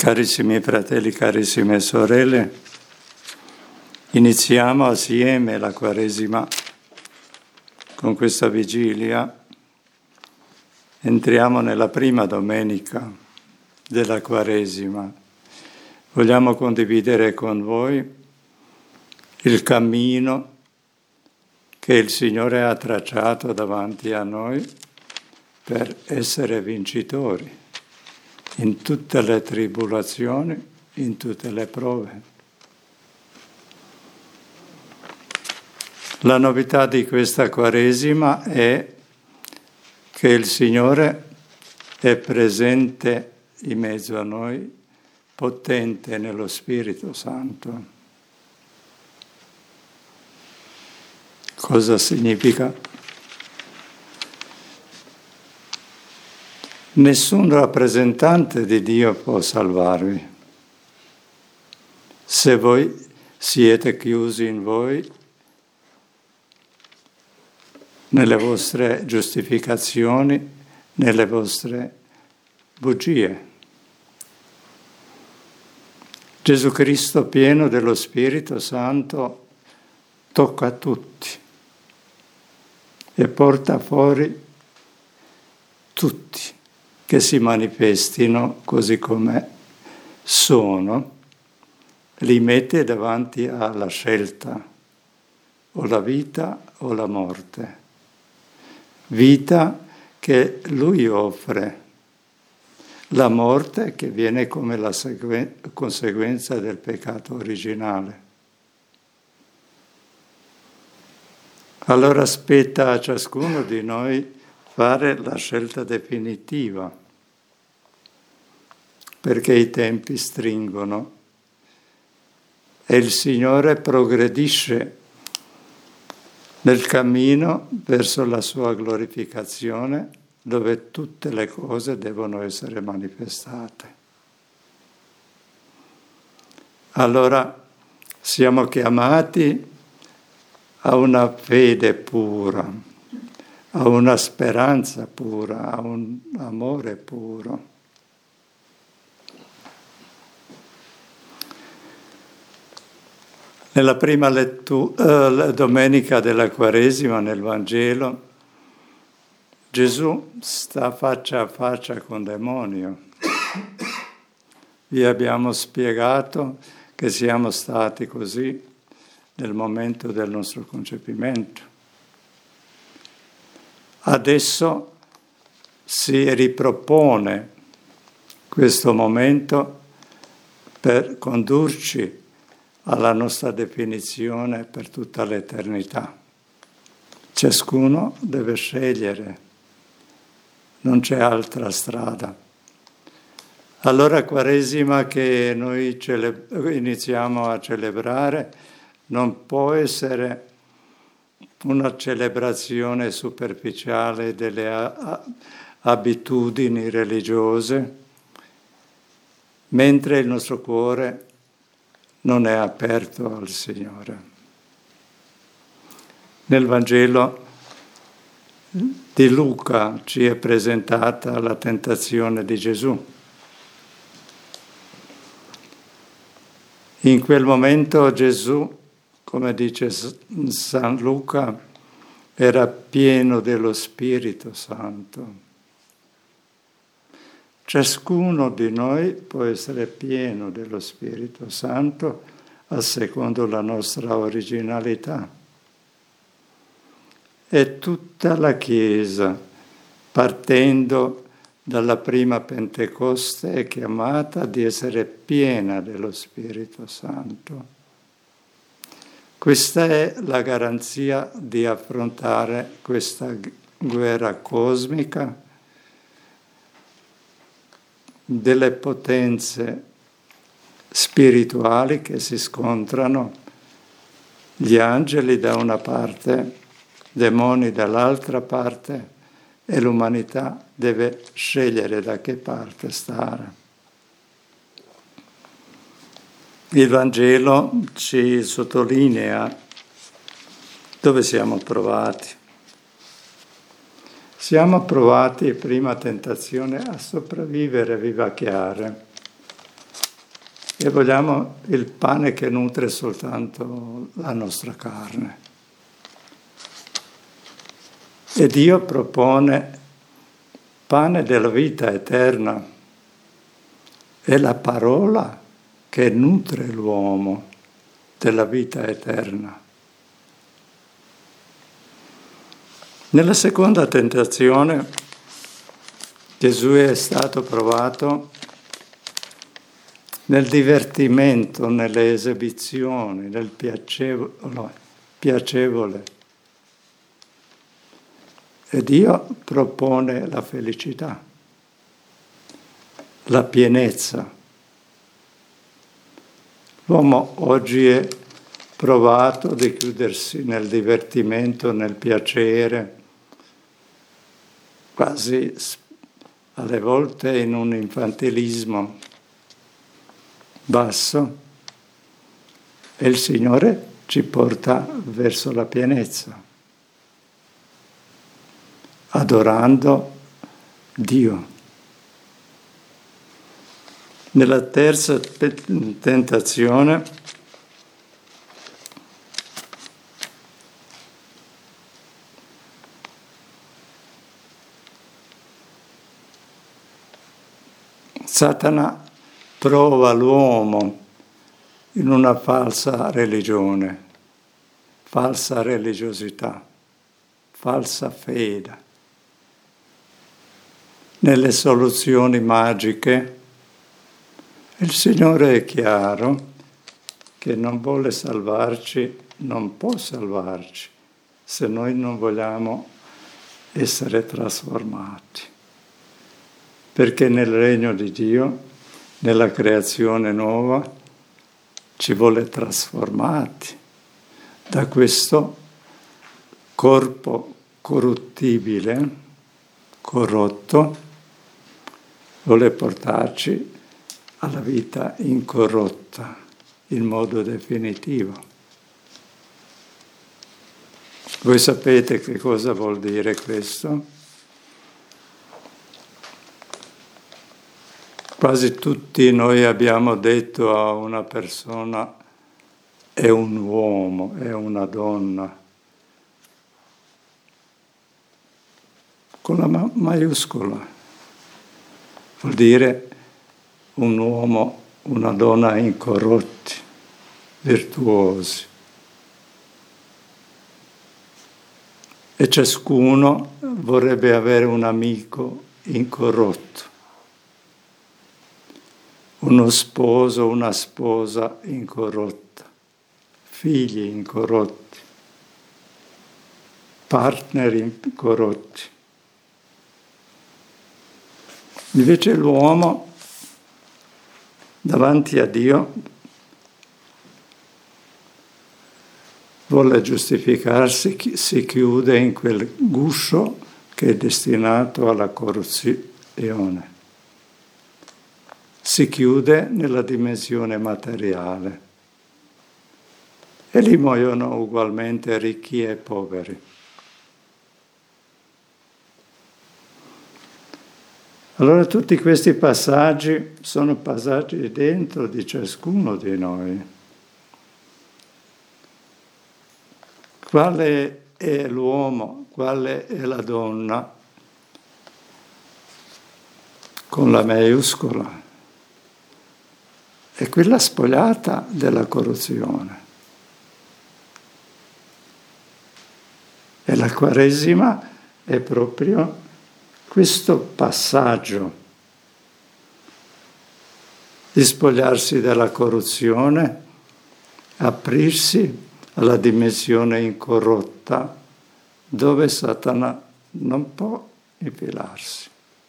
Carissimi fratelli, carissime sorelle, iniziamo assieme la Quaresima con questa vigilia. Entriamo nella prima domenica della Quaresima. Vogliamo condividere con voi il cammino che il Signore ha tracciato davanti a noi per essere vincitori in tutte le tribolazioni, in tutte le prove. La novità di questa Quaresima è che il Signore è presente in mezzo a noi, potente nello Spirito Santo. Cosa significa? Nessun rappresentante di Dio può salvarvi. Se voi siete chiusi in voi, nelle vostre giustificazioni, nelle vostre bugie. Gesù Cristo, pieno dello Spirito Santo, tocca tutti e porta fuori tutti che si manifestino così come sono, li mette davanti alla scelta, o la vita o la morte. Vita che Lui offre, la morte che viene come la conseguenza del peccato originale. Allora spetta a ciascuno di noi fare la scelta definitiva, perché i tempi stringono e il Signore progredisce nel cammino verso la sua glorificazione, dove tutte le cose devono essere manifestate. Allora siamo chiamati a una fede pura, a una speranza pura, a un amore puro. Nella prima domenica della Quaresima, nel Vangelo, Gesù sta faccia a faccia con il demonio. Vi abbiamo spiegato che siamo stati così nel momento del nostro concepimento. Adesso si ripropone questo momento per condurci alla nostra definizione per tutta l'eternità. Ciascuno deve scegliere, non c'è altra strada. Allora Quaresima che noi iniziamo a celebrare non può essere una celebrazione superficiale delle abitudini religiose, mentre il nostro cuore non è aperto al Signore. Nel Vangelo di Luca ci è presentata la tentazione di Gesù. In quel momento Gesù, come dice San Luca, era pieno dello Spirito Santo. Ciascuno di noi può essere pieno dello Spirito Santo a secondo la nostra originalità. E tutta la Chiesa, partendo dalla prima Pentecoste, è chiamata di essere piena dello Spirito Santo. Questa è la garanzia di affrontare questa guerra cosmica delle potenze spirituali che si scontrano, gli angeli da una parte, demoni dall'altra parte, e l'umanità deve scegliere da che parte stare. Il Vangelo ci sottolinea dove siamo trovati. Siamo provati, prima tentazione, a sopravvivere, a vivacchiare. e vogliamo il pane che nutre soltanto la nostra carne. E Dio propone pane della vita eterna, è la parola che nutre l'uomo della vita eterna. Nella seconda tentazione Gesù è stato provato nel divertimento, nelle esibizioni, nel piacevole. E Dio propone la felicità, la pienezza. L'uomo oggi è provato di chiudersi nel divertimento, nel piacere, quasi alle volte in un infantilismo basso, e il Signore ci porta verso la pienezza, adorando Dio. Nella terza tentazione Satana prova l'uomo in una falsa religione, falsa religiosità, falsa fede, nelle soluzioni magiche. Il Signore è chiaro che non vuole salvarci, non può salvarci, se noi non vogliamo essere trasformati. Perché nel regno di Dio, nella creazione nuova, ci vuole trasformati da questo corpo corruttibile, corrotto, vuole portarci alla vita incorrotta, in modo definitivo. Voi sapete che cosa vuol dire questo? Quasi tutti noi abbiamo detto a una persona è un uomo, è una donna, con la maiuscola. Vuol dire un uomo, una donna incorrotti, virtuosi. E ciascuno vorrebbe avere un amico incorrotto. Uno sposo, una sposa incorrotta, figli incorrotti, partner incorrotti. Invece l'uomo, davanti a Dio, vuole giustificarsi, si chiude in quel guscio che è destinato alla corruzione. Si chiude nella dimensione materiale e lì muoiono ugualmente ricchi e poveri. Allora tutti questi passaggi sono passaggi dentro di ciascuno di noi. Quale è l'uomo, quale è la donna? Con la maiuscola. È quella spogliata della corruzione. E la Quaresima è proprio questo passaggio di spogliarsi dalla corruzione, aprirsi alla dimensione incorrotta dove Satana non può infilarsi.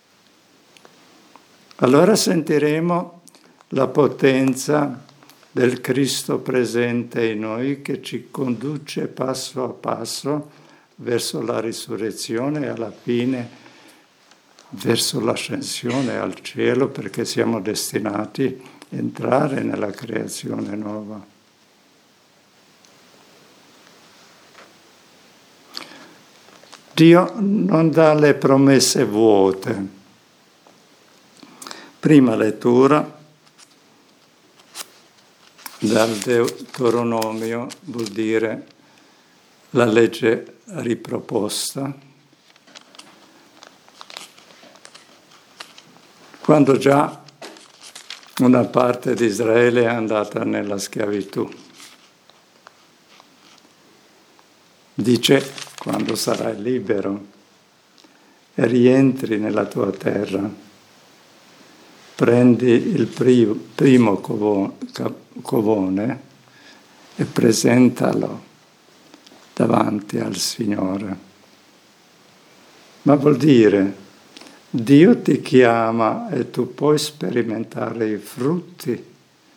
Allora sentiremo la potenza del Cristo presente in noi che ci conduce passo a passo verso la risurrezione e alla fine verso l'ascensione al cielo, perché siamo destinati a entrare nella creazione nuova. Dio non dà le promesse vuote. Prima lettura, dal Deuteronomio vuol dire la legge riproposta, quando già una parte di Israele è andata nella schiavitù. Dice, quando sarai libero e rientri nella tua terra, prendi il primo covone e presentalo davanti al Signore. Ma vuol dire, Dio ti chiama e tu puoi sperimentare i frutti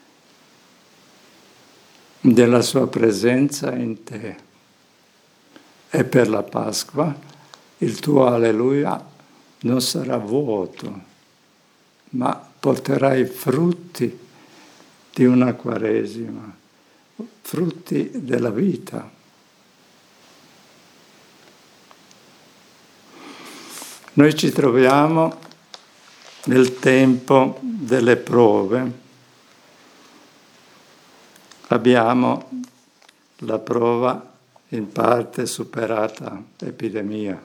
della sua presenza in te. E per la Pasqua il tuo alleluia non sarà vuoto, ma porterai frutti di una Quaresima, frutti della vita. Noi ci troviamo nel tempo delle prove. Abbiamo la prova in parte superata, epidemia.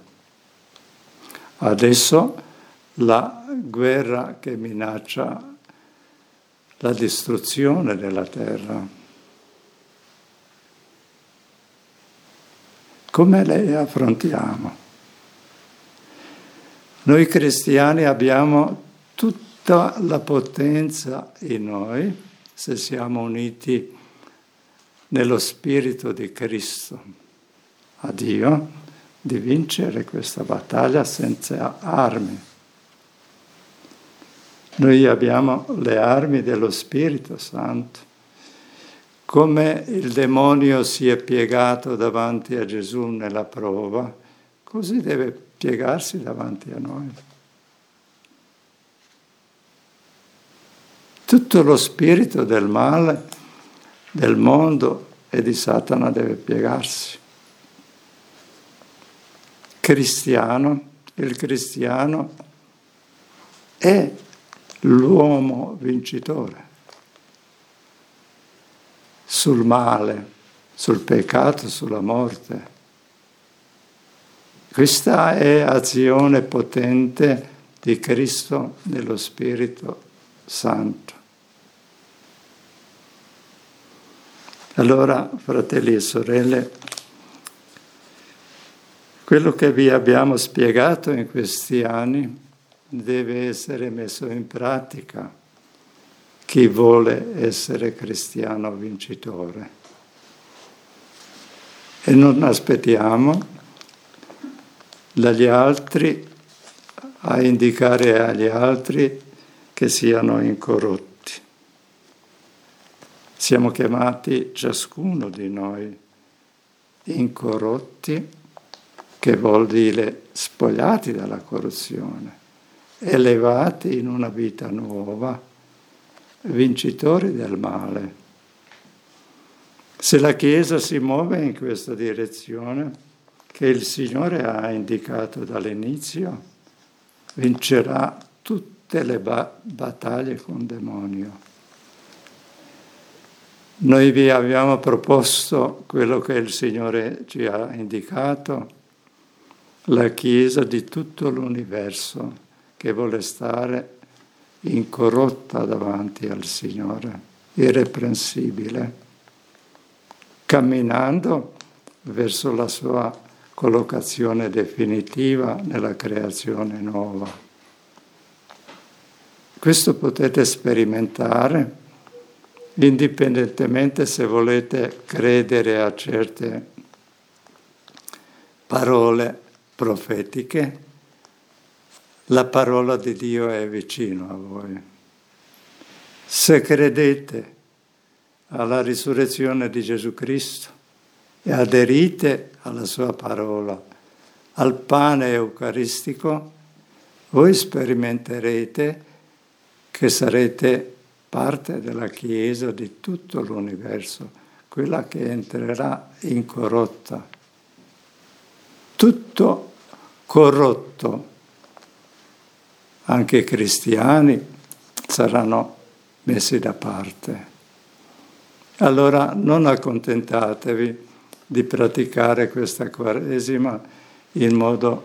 Adesso la guerra che minaccia la distruzione della terra. Come le affrontiamo? Noi cristiani abbiamo tutta la potenza in noi, se siamo uniti nello Spirito di Cristo, a Dio, di vincere questa battaglia senza armi. Noi abbiamo le armi dello Spirito Santo. Come il demonio si è piegato davanti a Gesù nella prova, così deve piegarsi davanti a noi. Tutto lo spirito del male, del mondo e di Satana deve piegarsi. Il cristiano è l'uomo vincitore sul male, sul peccato, sulla morte. Questa è azione potente di Cristo nello Spirito Santo. Allora, fratelli e sorelle, quello che vi abbiamo spiegato in questi anni deve essere messo in pratica. Chi vuole essere cristiano vincitore. E non aspettiamo dagli altri a indicare agli altri che siano incorrotti. Siamo chiamati ciascuno di noi incorrotti, che vuol dire spogliati dalla corruzione, elevati in una vita nuova, vincitori del male. Se la Chiesa si muove in questa direzione, che il Signore ha indicato dall'inizio, vincerà tutte le battaglie con il demonio. Noi vi abbiamo proposto quello che il Signore ci ha indicato, la Chiesa di tutto l'universo che vuole stare incorrotta davanti al Signore, irreprensibile, camminando verso la sua collocazione definitiva nella creazione nuova. Questo potete sperimentare indipendentemente se volete credere a certe parole profetiche. La parola di Dio è vicino a voi. Se credete alla risurrezione di Gesù Cristo e aderite alla sua parola, al pane eucaristico, voi sperimenterete che sarete parte della Chiesa di tutto l'universo, quella che entrerà incorrotta. Tutto corrotto, anche i cristiani saranno messi da parte. Allora non accontentatevi di praticare questa Quaresima in modo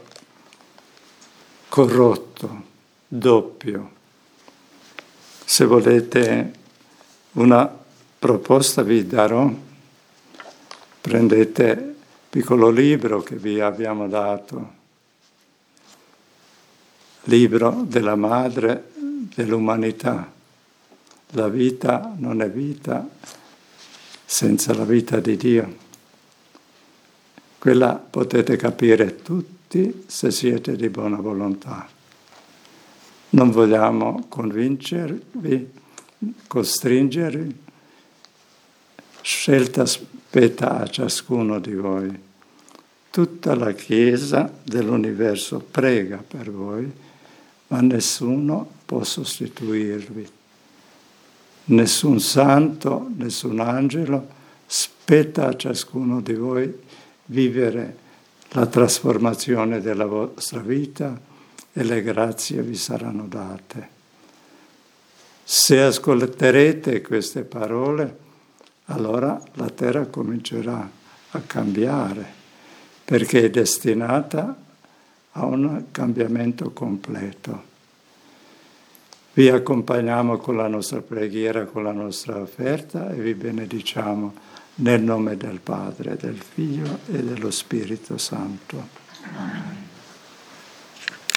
corrotto, doppio. Se volete una proposta vi darò, prendete il piccolo libro che vi abbiamo dato, libro della madre dell'umanità. La vita non è vita senza la vita di Dio. Quella potete capire tutti se siete di buona volontà. Non vogliamo convincervi, costringervi. Scelta spetta a ciascuno di voi. Tutta la Chiesa dell'universo prega per voi, ma nessuno può sostituirvi. Nessun santo, nessun angelo, spetta a ciascuno di voi vivere la trasformazione della vostra vita e le grazie vi saranno date. Se ascolterete queste parole, allora la terra comincerà a cambiare, perché è destinata a un cambiamento completo. Vi accompagniamo con la nostra preghiera, con la nostra offerta e vi benediciamo nel nome del Padre, del Figlio e dello Spirito Santo.